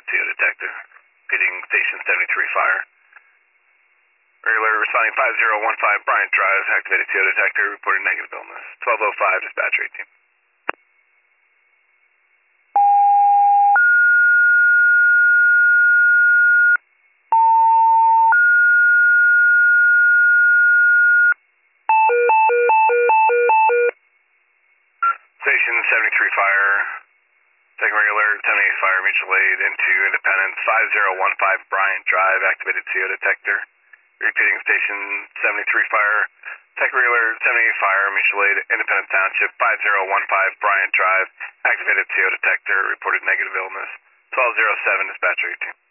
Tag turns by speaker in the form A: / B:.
A: CO detector. Repeating station 73 fire. Regular responding 5015 Bryant Drive, activated CO detector, reported negative illness. 1205, dispatcher 18. Station 73 fire. Taking regular 10-8 fire, mutual aid into Independence 5015 Bryant Drive, activated CO detector. Repeating station 73 fire. Taking regular 10-8 fire, mutual aid, Independence Township 5015 Bryant Drive, activated CO detector, reported negative illness. 1207, dispatcher 18.